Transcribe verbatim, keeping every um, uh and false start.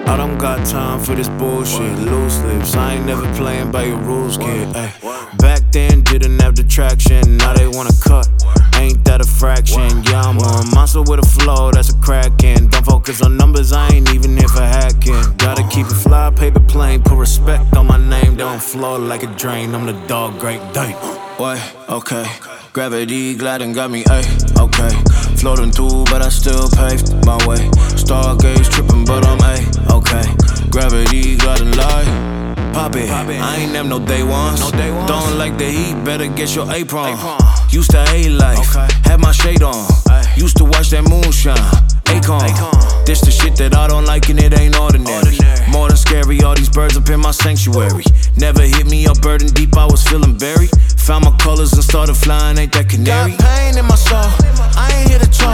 I don't got time for this bullshit. Loose lips, I ain't never playing by your rules, kid. Ay. Back then didn't have the traction, now they wanna cut. Ain't that a fraction? Yeah, I'm a monster with a flow, that's a crackin'. Don't focus on numbers, I ain't even here for hacking. Gotta keep it fly, paper plane, put respect on my name. Don't flow like a drain, I'm the dog, great day. What? Okay. Gravity gliding got me, ayy, okay. Floating through, but I still paved my way. Stargaze tripping, but I'm ayy, okay. Gravity gliding light. Pop it, I ain't never no day ones. Don't like the heat, better get your apron. Used to hate life, had my shade on. Used to watch that moonshine, Akon. This the shit that I don't like and it ain't ordinary. More than scary, all these birds up in my sanctuary. Never hit me up burden deep, I was feeling buried. Found my colors and started flying, ain't that canary? Got pain in my soul, I ain't here to talk.